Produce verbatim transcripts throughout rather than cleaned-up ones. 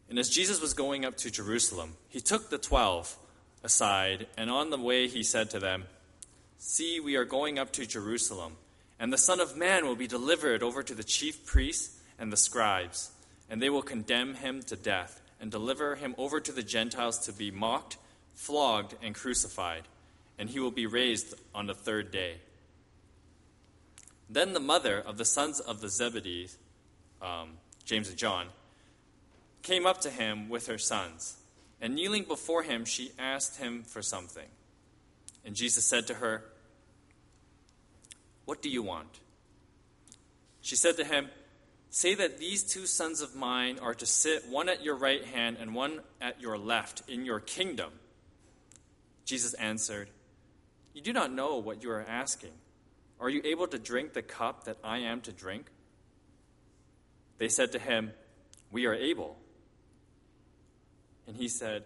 And as Jesus was going up to Jerusalem, he took the twelve aside, and on the way he said to them, "See, we are going up to Jerusalem, and the Son of Man will be delivered over to the chief priests and the scribes, and they will condemn him to death, and deliver him over to the Gentiles to be mocked, flogged, and crucified, and he will be raised on the third day." Then the mother of the sons of the Zebedee, um, James and John, came up to him with her sons, and kneeling before him, she asked him for something. And Jesus said to her, "What do you want?" She said to him, "Say that these two sons of mine are to sit, one at your right hand and one at your left, in your kingdom." Jesus answered, "You do not know what you are asking. Are you able to drink the cup that I am to drink?" They said to him, "We are able." And he said,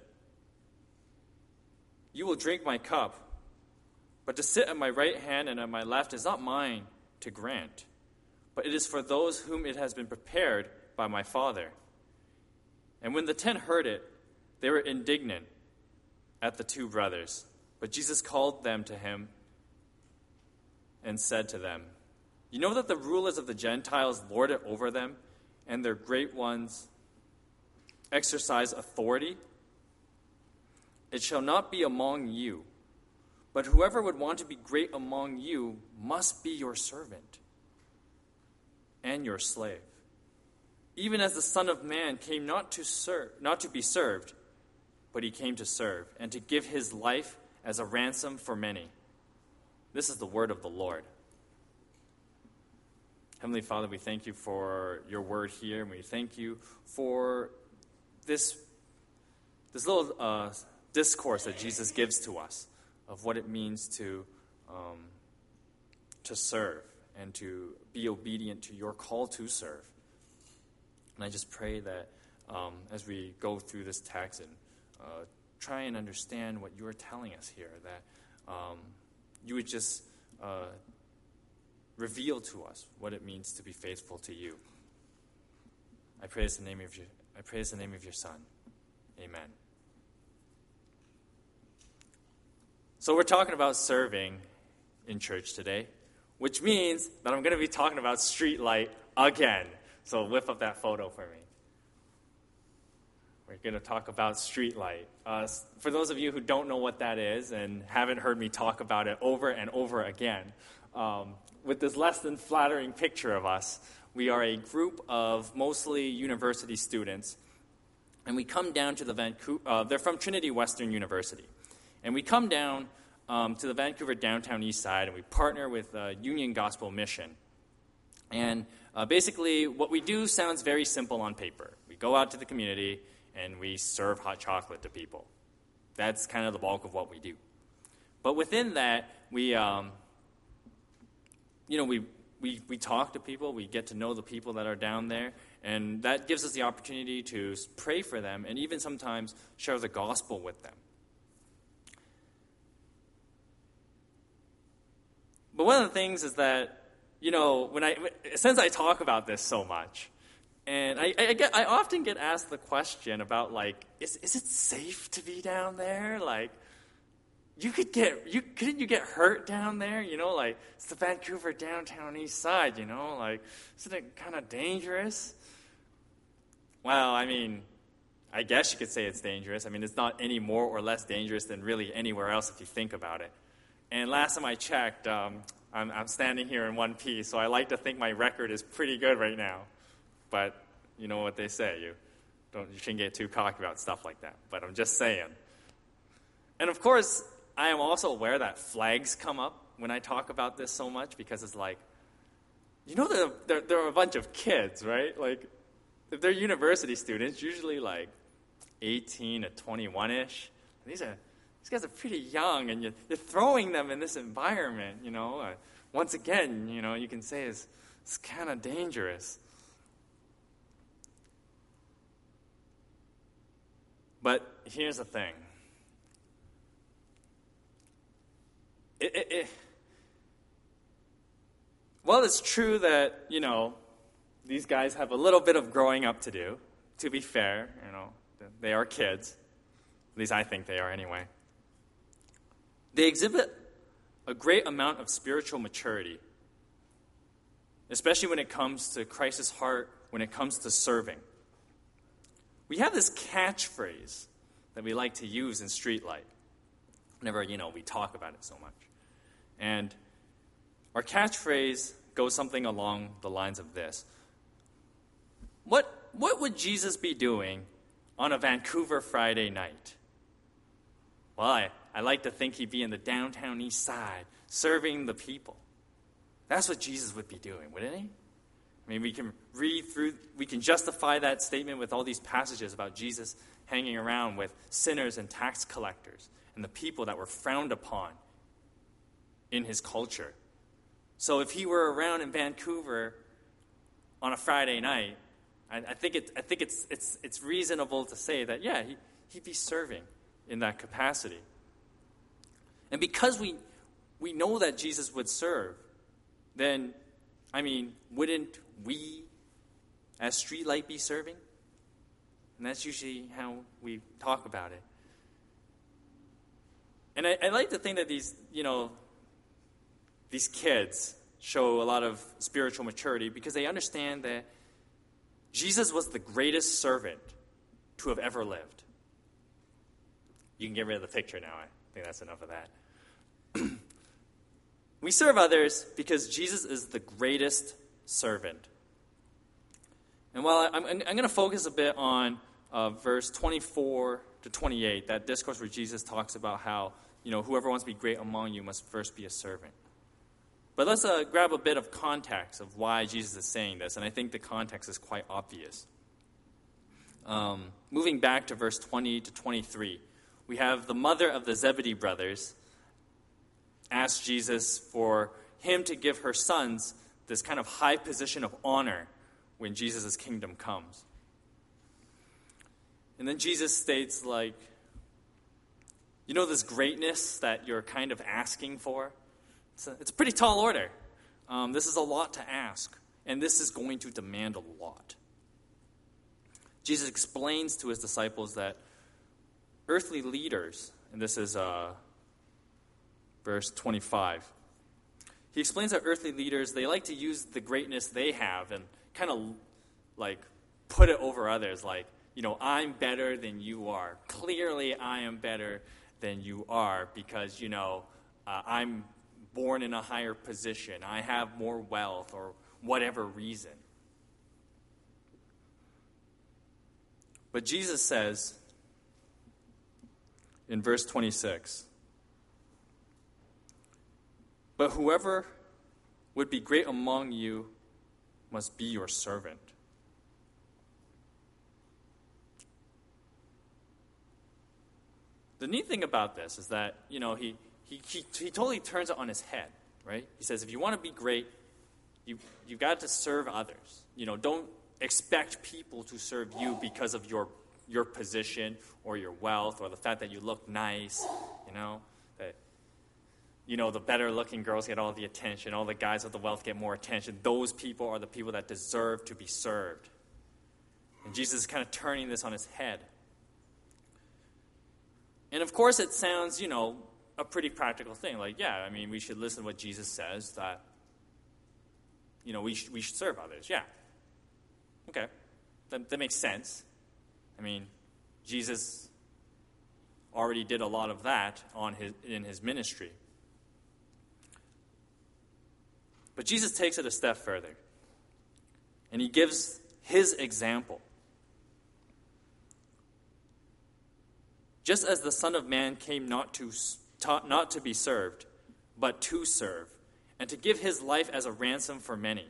"You will drink my cup, but to sit at my right hand and at my left is not mine to grant, but it is for those whom it has been prepared by my Father." And when the ten heard it, they were indignant at the two brothers. But Jesus called them to him and said to them, "You know that the rulers of the Gentiles lord it over them, and their great ones exercise authority? It shall not be among you, but whoever would want to be great among you must be your servant and your slave. Even as the Son of Man came not to serve, not to be served, but he came to serve, and to give his life as a ransom for many." This is the word of the Lord. Heavenly Father, we thank you for your word here, and we thank you for this, this little uh, discourse that Jesus gives to us of what it means to, um, to serve and to be obedient to your call to serve. And I just pray that um, as we go through this text and uh, try and understand what you are telling us here, that um, you would just uh, reveal to us what it means to be faithful to you. I pray this in the name of your, I pray this in the name of your Son. Amen. So we're talking about serving in church today, which means that I'm going to be talking about street light again. So whip up that photo for me. We're going to talk about street light. Uh, for those of you who don't know what that is and haven't heard me talk about it over and over again, um, with this less than flattering picture of us, we are a group of mostly university students, and we come down to the Vancouver, uh, they're from Trinity Western University, and we come down um, to the Vancouver downtown east side, and we partner with uh, Union Gospel Mission. And uh, basically, what we do sounds very simple on paper. We go out to the community, and we serve hot chocolate to people. That's kind of the bulk of what we do. But within that, we, um, you know, we, we we talk to people, we get to know the people that are down there, and that gives us the opportunity to pray for them and even sometimes share the gospel with them. But one of the things is that, you know, when I since I talk about this so much, and I, I get I often get asked the question about, like, is is it safe to be down there? Like, you could get you couldn't you get hurt down there? You know, like, it's the Vancouver downtown east side. You know, like, isn't it kind of dangerous? Well, I mean, I guess you could say it's dangerous. I mean, it's not any more or less dangerous than really anywhere else if you think about it. And last time I checked, um, I'm, I'm standing here in one piece, so I like to think my record is pretty good right now. But you know what they say, you don't you shouldn't get too cocky about stuff like that. But I'm just saying. And of course, I am also aware that flags come up when I talk about this so much, because it's like, you know, there, there, there are a bunch of kids, right? Like, if they're university students, usually like eighteen to twenty-one-ish. And these are these guys are pretty young, and you're, you're throwing them in this environment, you know. Uh, once again, you know, you can say it's, it's kind of dangerous. But here's the thing. It, it, it, well, it's true that, you know, these guys have a little bit of growing up to do. to be fair, you know, they are kids. At least I think they are anyway. They exhibit a great amount of spiritual maturity, especially when it comes to Christ's heart, when it comes to serving. We have this catchphrase that we like to use in Streetlight whenever, you know, we talk about it so much. And our catchphrase goes something along the lines of this. What, what would Jesus be doing on a Vancouver Friday night? Well, I, I like to think he'd be in the downtown east side, serving the people. That's what Jesus would be doing, wouldn't he? I mean, we can read through, we can justify that statement with all these passages about Jesus hanging around with sinners and tax collectors and the people that were frowned upon in his culture. So if he were around in Vancouver on a Friday night, I, I think it, I think it's it's it's reasonable to say that, yeah, he, he'd be serving in that capacity. And because we we know that Jesus would serve, then, I mean, wouldn't we, as Streetlight, be serving? And that's usually how we talk about it. And I, I like to think that these, you know, these kids show a lot of spiritual maturity because they understand that Jesus was the greatest servant to have ever lived. You can get rid of the picture now. I think that's enough of that. We serve others because Jesus is the greatest servant. And while I'm, I'm going to focus a bit on uh, verse twenty-four to twenty-eight, that discourse where Jesus talks about how, you know, whoever wants to be great among you must first be a servant. But let's uh, grab a bit of context of why Jesus is saying this, and I think the context is quite obvious. Um, moving back to verse twenty to twenty-three, we have the mother of the Zebedee brothers ask Jesus for him to give her sons this kind of high position of honor when Jesus' kingdom comes. And then Jesus states, like, you know this greatness that you're kind of asking for? It's a, it's a pretty tall order. Um, this is a lot to ask, and this is going to demand a lot. Jesus explains to his disciples that earthly leaders, and this is uh, verse twenty-five, he explains that earthly leaders, they like to use the greatness they have and kind of like put it over others, like, you know, I'm better than you are. Clearly I am better than you are because, you know, uh, I'm born in a higher position. I have more wealth or whatever reason. But Jesus says in verse twenty-six, but whoever would be great among you must be your servant. The neat thing about this is that, you know, he, he, he, he totally turns it on his head, right? He says, if you want to be great, you, you've got to serve others. You know, don't expect people to serve you because of your your position or your wealth or the fact that you look nice, you know, that, you know, the better-looking girls get all the attention, all the guys with the wealth get more attention. Those people are the people that deserve to be served. And Jesus is kind of turning this on his head. And, of course, it sounds, you know, a pretty practical thing. Like, yeah, I mean, we should listen to what Jesus says, that, you know, we, sh- we should serve others. Yeah. Okay. That, that makes sense. I mean, Jesus already did a lot of that on his in his ministry. But Jesus takes it a step further, and he gives his example. Just as the Son of Man came not to not to be served, but to serve, and to give his life as a ransom for many.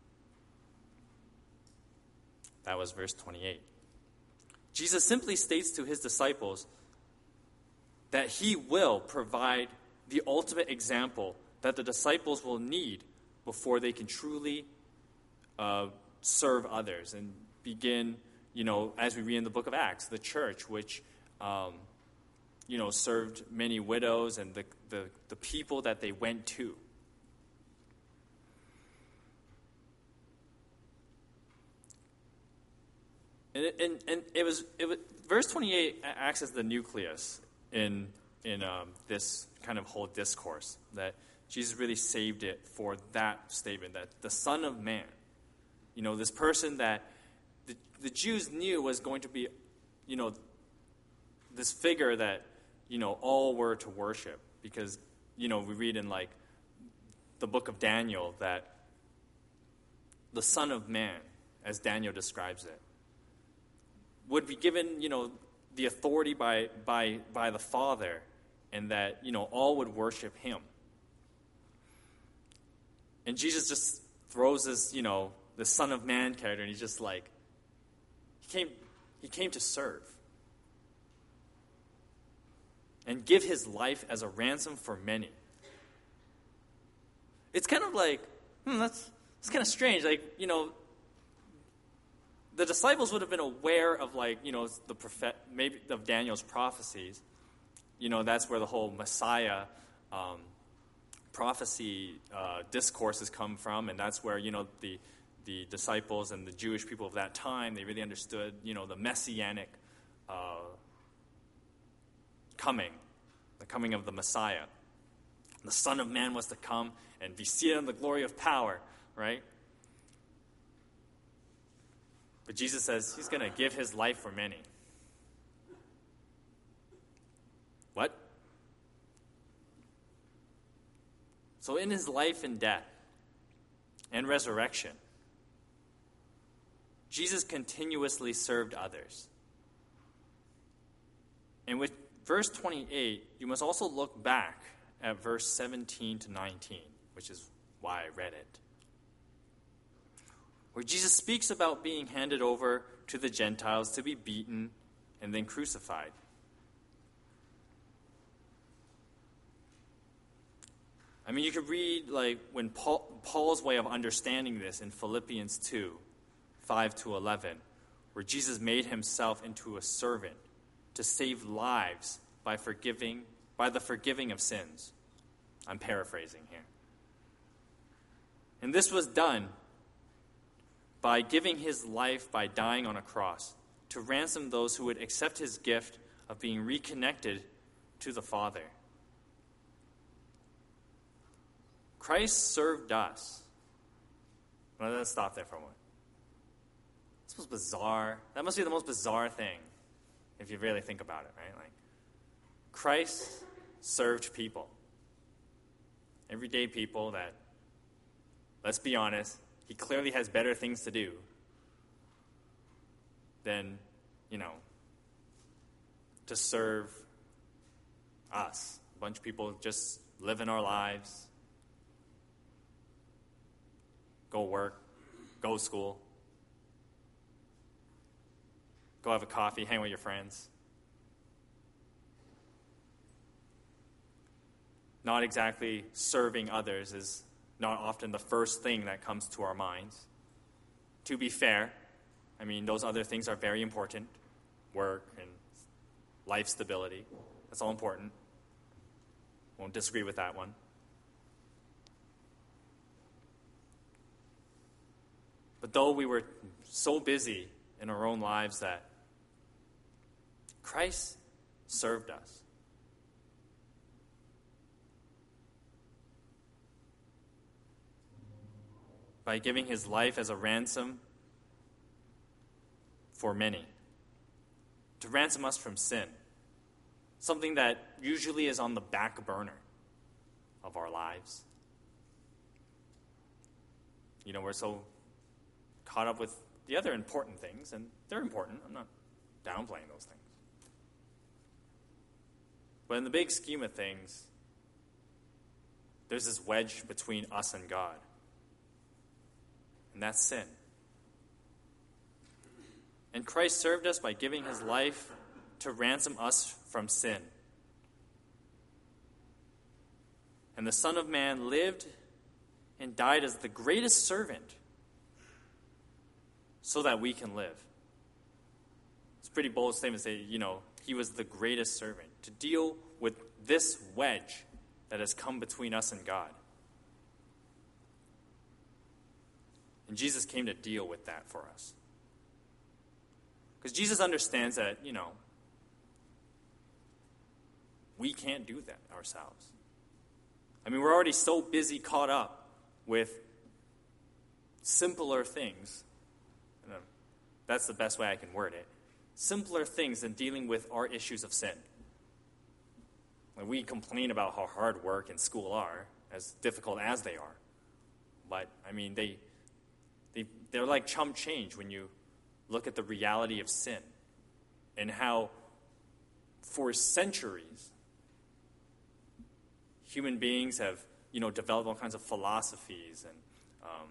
That was verse twenty-eight. Jesus simply states to his disciples that he will provide the ultimate example that the disciples will need before they can truly uh, serve others and begin, you know, as we read in the book of Acts, the church, which, um, you know, served many widows and the, the, the people that they went to. And it, and, and it was it was verse twenty-eight acts as the nucleus in in um, this kind of whole discourse, that Jesus really saved it for that statement, that the Son of Man, you know, this person that the, the Jews knew was going to be, you know, this figure that, you know, all were to worship, because, you know, we read in like the book of Daniel that the Son of Man, as Daniel describes it, would be given, you know, the authority by by by the Father, and that, you know, all would worship him. And Jesus just throws this, you know, the Son of Man character, and he's just like, he came he came to serve and give his life as a ransom for many. It's kind of like, hmm, that's it's kind of strange. Like, you know, the disciples would have been aware of, like, you know, the prophet, maybe of Daniel's prophecies. You know, that's where the whole Messiah um, prophecy uh, discourses come from, and that's where, you know, the the disciples and the Jewish people of that time, they really understood, you know, the messianic uh, coming, the coming of the Messiah. The Son of Man was to come and be seated in the glory of power, right? But Jesus says he's going to give his life for many. What? So in his life and death and resurrection, Jesus continuously served others. And with verse twenty-eight, you must also look back at verse seventeen to nineteen, which is why I read it, where Jesus speaks about being handed over to the Gentiles to be beaten and then crucified. I mean, you could read, like, when Paul, Paul's way of understanding this in Philippians two, five to eleven, where Jesus made himself into a servant to save lives by forgiving, by the forgiving of sins. I'm paraphrasing here. And this was done by giving his life by dying on a cross to ransom those who would accept his gift of being reconnected to the Father. Christ served us. Well, let's stop there for a moment. This was bizarre. That must be the most bizarre thing, if you really think about it, right? Like, Christ served people. Everyday people that, let's be honest, he clearly has better things to do than, you know, to serve us. A bunch of people just living our lives, go work, go to school, go have a coffee, hang with your friends. Not exactly serving others is not often the first thing that comes to our minds. To be fair, I mean, those other things are very important. Work and life stability. That's all important. Won't disagree with that one. But though we were so busy in our own lives that Christ served us. By giving his life as a ransom for many. To ransom us from sin. Something that usually is on the back burner of our lives. You know, we're so caught up with the other important things, and they're important. I'm not downplaying those things. But in the big scheme of things, there's this wedge between us and God. And that's sin. And Christ served us by giving his life to ransom us from sin. And the Son of Man lived and died as the greatest servant so that we can live. It's a pretty bold statement to say, you know, he was the greatest servant to deal with this wedge that has come between us and God. And Jesus came to deal with that for us. Because Jesus understands that, you know, we can't do that ourselves. I mean, we're already so busy caught up with simpler things. That's the best way I can word it. Simpler things than dealing with our issues of sin. Like, we complain about how hard work and school are, as difficult as they are. But, I mean, they, they, they're like chump change when you look at the reality of sin and how for centuries human beings have, you know, developed all kinds of philosophies and um,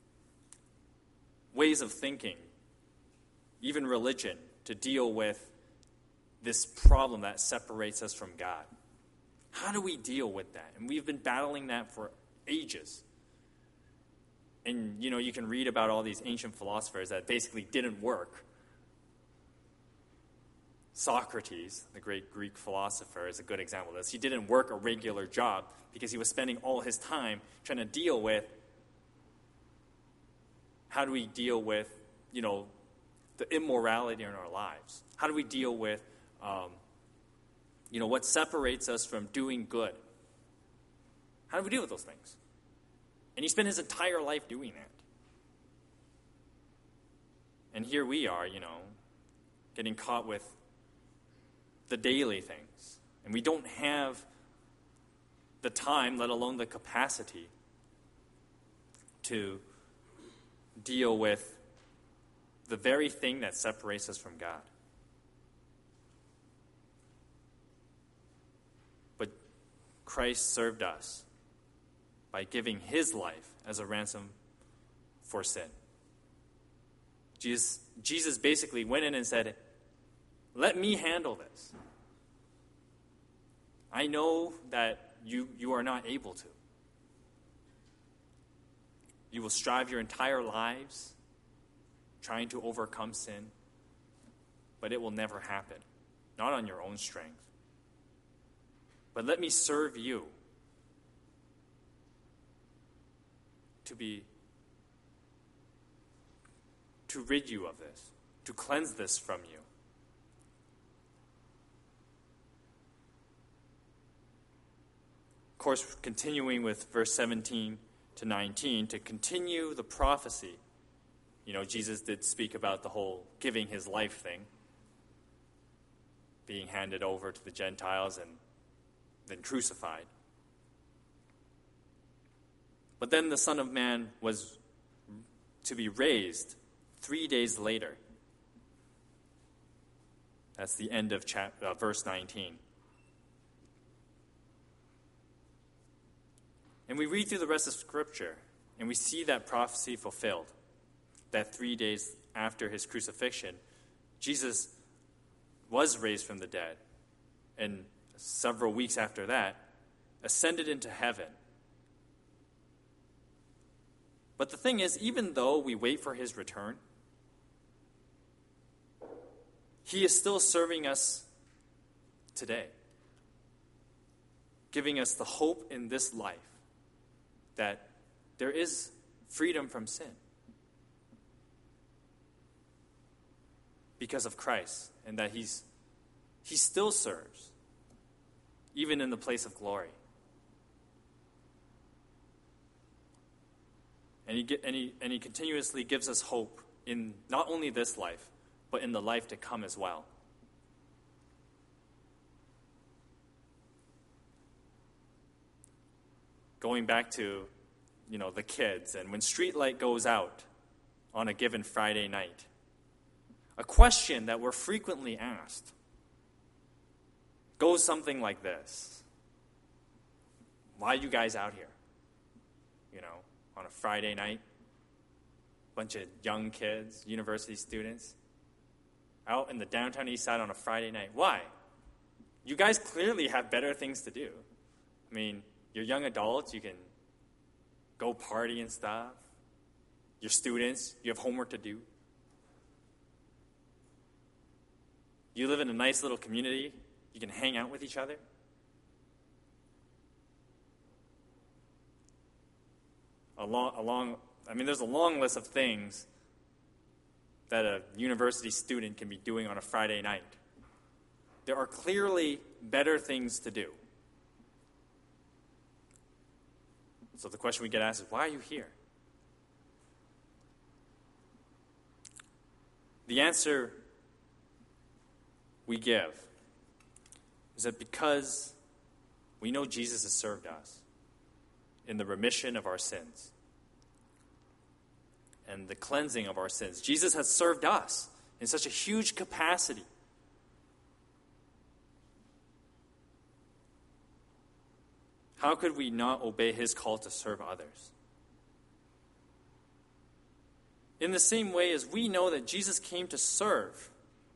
ways of thinking, even religion, to deal with this problem that separates us from God. How do we deal with that? And we've been battling that for ages. And, you know, you can read about all these ancient philosophers that basically didn't work. Socrates, the great Greek philosopher, is a good example of this. He didn't work a regular job because he was spending all his time trying to deal with how do we deal with, you know, the immorality in our lives? How do we deal with, um, you know, what separates us from doing good? How do we deal with those things? And he spent his entire life doing that. And here we are, you know, getting caught with the daily things. And we don't have the time, let alone the capacity, to deal with the very thing that separates us from God. But Christ served us by giving his life as a ransom for sin. Jesus, Jesus basically went in and said, let me handle this. I know that you, you are not able to. You will strive your entire lives trying to overcome sin, but it will never happen. Not on your own strength. But let me serve you to be, to rid you of this, to cleanse this from you. Of course, continuing with verse seventeen to nineteen, to continue the prophecy. You know, Jesus did speak about the whole giving his life thing, being handed over to the Gentiles and then crucified. But then the Son of Man was to be raised three days later. That's the end of chapter, uh, verse nineteen. And we read through the rest of Scripture, and we see that prophecy fulfilled. That three days after his crucifixion, Jesus was raised from the dead. And several weeks after that, ascended into heaven. But the thing is, even though we wait for his return, he is still serving us today, giving us the hope in this life that there is freedom from sin because of Christ, and that he's he still serves, even in the place of glory. And he, get, and, he, and he continuously gives us hope in not only this life, but in the life to come as well. Going back to, you know, the kids, and when street light goes out on a given Friday night, a question that we're frequently asked goes something like this. Why are you guys out here? You know, on a Friday night, bunch of young kids, university students, out in the downtown east side on a Friday night. Why? You guys clearly have better things to do. I mean, you're young adults, you can go party and stuff. You're students, you have homework to do. You live in a nice little community, you can hang out with each other. Along, along, I mean, there's a long list of things that a university student can be doing on a Friday night. There are clearly better things to do. So the question we get asked is, why are you here? The answer we give is that because we know Jesus has served us in the remission of our sins and the cleansing of our sins. Jesus has served us in such a huge capacity. How could we not obey his call to serve others? In the same way as we know that Jesus came to serve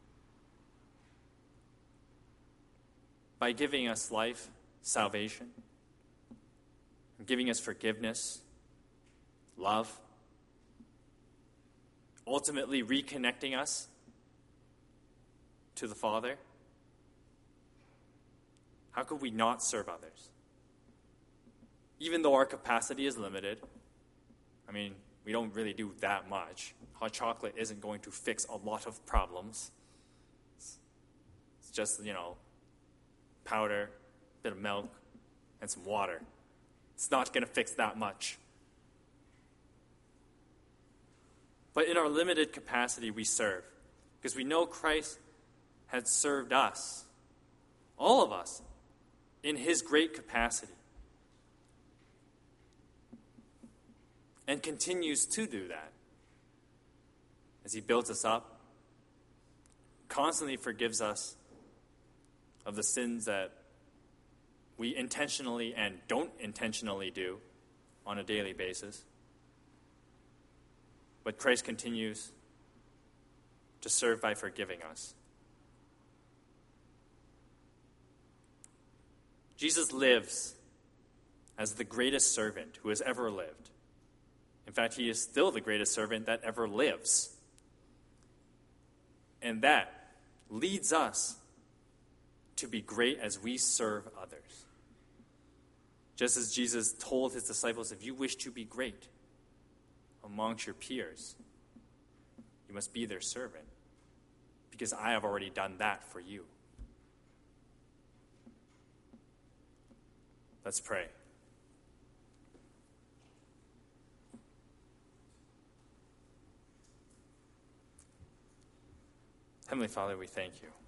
by giving us life, salvation, giving us forgiveness, love, ultimately reconnecting us to the Father, how could we not serve others? Even though our capacity is limited, I mean, we don't really do that much. Hot chocolate isn't going to fix a lot of problems. It's just, you know, powder, a bit of milk, and some water. It's not going to fix that much. But in our limited capacity, we serve. Because we know Christ had served us, all of us, in his great capacity. And continues to do that as he builds us up, constantly forgives us of the sins that we intentionally and don't intentionally do on a daily basis. But Christ continues to serve by forgiving us. Jesus lives as the greatest servant who has ever lived. In fact, he is still the greatest servant that ever lives. And that leads us to be great as we serve others. Just as Jesus told his disciples, if you wish to be great amongst your peers, you must be their servant, because I have already done that for you. Let's pray. Heavenly Father, we thank you.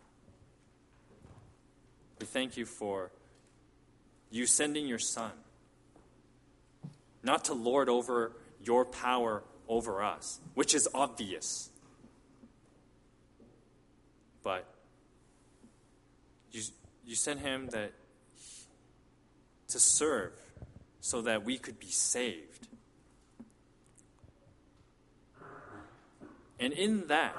We thank you for you sending your Son, not to lord over your power over us, which is obvious, but you, you sent him that to serve so that we could be saved. And in that,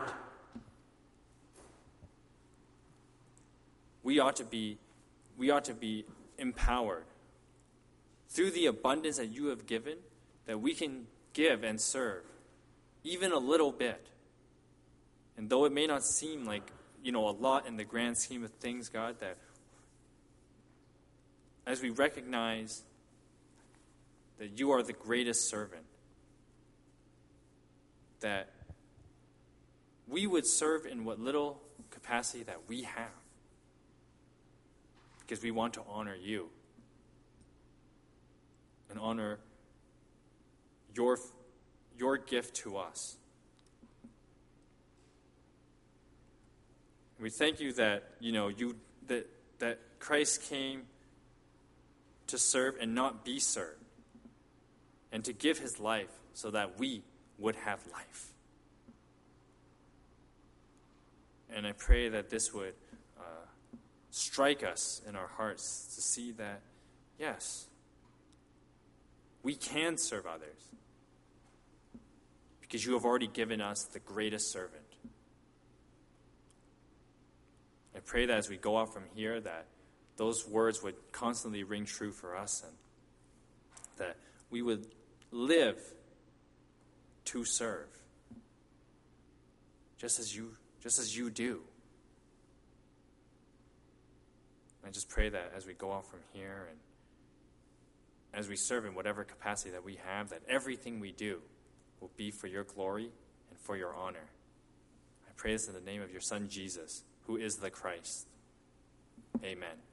we ought to be we ought to be empowered through the abundance that you have given, that we can give and serve even a little bit. And though it may not seem like, you know, a lot in the grand scheme of things, God, that as we recognize that you are the greatest servant, that we would serve in what little capacity that we have, because we want to honor you and honor your, your gift to us. We thank you that, you know, you that that Christ came to serve and not be served, and to give his life so that we would have life. And I pray that this would uh, strike us in our hearts to see that, yes, we can serve others because you have already given us the greatest servant. I pray that as we go out from here, that those words would constantly ring true for us, and that we would live to serve, just as you, just as you do. I just pray that as we go out from here and as we serve in whatever capacity that we have, that everything we do will be for your glory and for your honor. I pray this in the name of your Son, Jesus, who is the Christ. Amen.